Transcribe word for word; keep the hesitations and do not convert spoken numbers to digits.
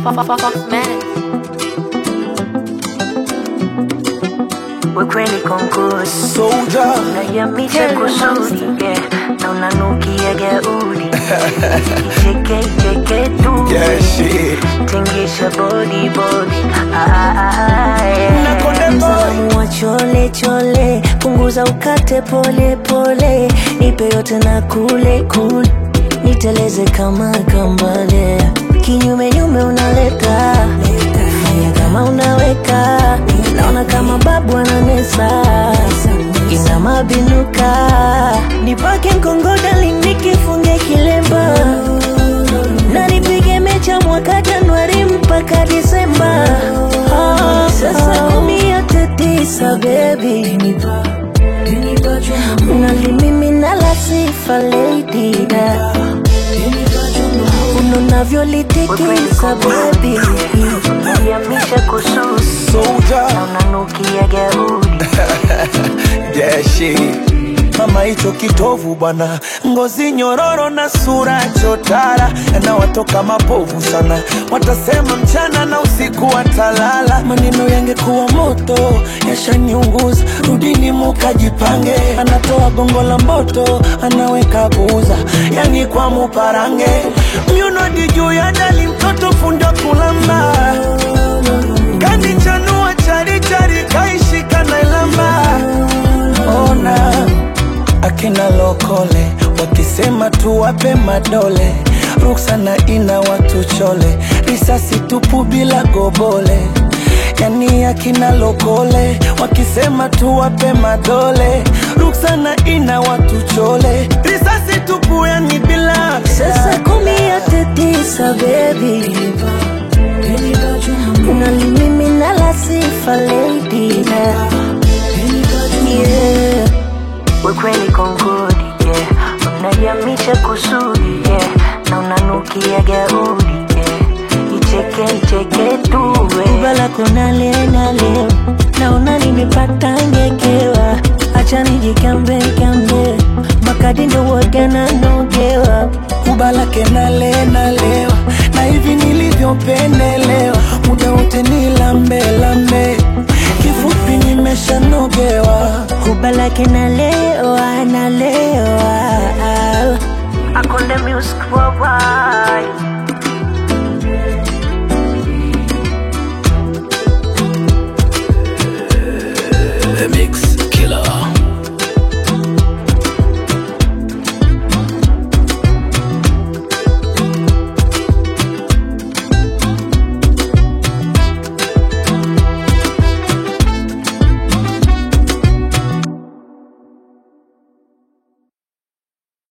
We're kweli konkusi Soldier unayamisha kusudi, yeah, na unanukia gaudi. Icheke icheke tu, Yeah, shit. tingisha body body. Ah, ah, ah, yeah. Na konde boy. Mzamu wa chole chole, punguza ukate pole pole. Nipe yote na kule kule, niteleze kama kambale. Kinyume nyume unaleta, fanya kama unaweka. Naona kama babu ananesa, ina mabinuka. Nipake mkongoda linikifunge kilemba, na nipige mecha mwaka Januari mpaka Disemba. Oh, sasa kumi yote tisa baby, unalimimina la sifa lady da. Unonavyo litikisa baby, unayamisha kususi, Soldier na unanukia gaudi. Yeah, shit. Mama hicho kitovu bwana, ngozi nyororo na sura chotara, na watoka mapovu sana, watasema mchana na usiku watalala. Maneno yangekuwa moto yashaniunguza, rudini mukajipange. Anatoa gongo la moto anaweka buza, yani kwa muparange. Myunodi juu ya dali, mtoto funda kulamba, kandi chanua chari chari kaishika na ilamba. Ona akina lokole wakisema tuwape madole, ruksana ina watu chole, risasi tupu bila gobole. Yani akina lokole wakisema tuwape madole, ruksana ina watu chole, risasi tupu yani bila. Sasa kumi yote tisa baby, unalimimina la sifa lady da. Yeah, we're kweli kongodi, yeah, unayamisha kusudi, yeah, na unanukia gaudi, yeah. Icheke icheke tu, ubala kuna lena leo, naona nimepata ngekewa. Acha nijikambe kambe, makadi ndo woga na nogewa. Kubalake na lena lewa, na hivi nilivyopendelewa, muda wote ni lambe lambe, kifupi nimeshanogewa. Kubalake na lewa na lewa. Akonde music worldwide.